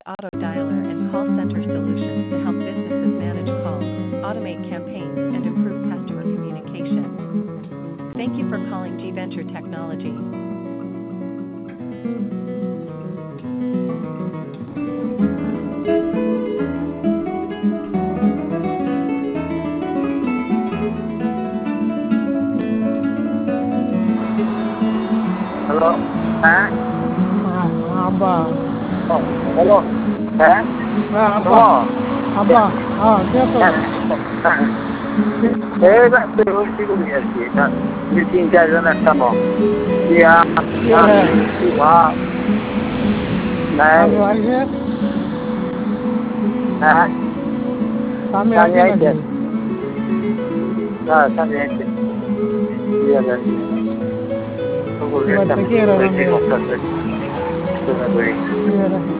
auto dialer and call center solutions to help businesses manage calls, automate campaigns, and improve customer communication. Thank you for calling G Venture Technology. Hello, হ্যাঁ, আব্বা hello, হ্যাঁ, হ্যাঁ আব্বা hello, আব্বা হ্যাঁ কে তো হ্যাঁ, হ্যাঁ, এই রাত্রে বলছি বলি আর কি, এটা দুই তিন চারজন একটা নয়, ইয়া, ভাব, নাই, আমি আইছে হ্যাঁ, আমি স্বামী আইছি আইছে, নাকি হ্যাঁ, স্বামী আইছে, ইয়া যাচ্ছে, সকল এবার একটা থেকে এরা ওই ঠিক করতেছে,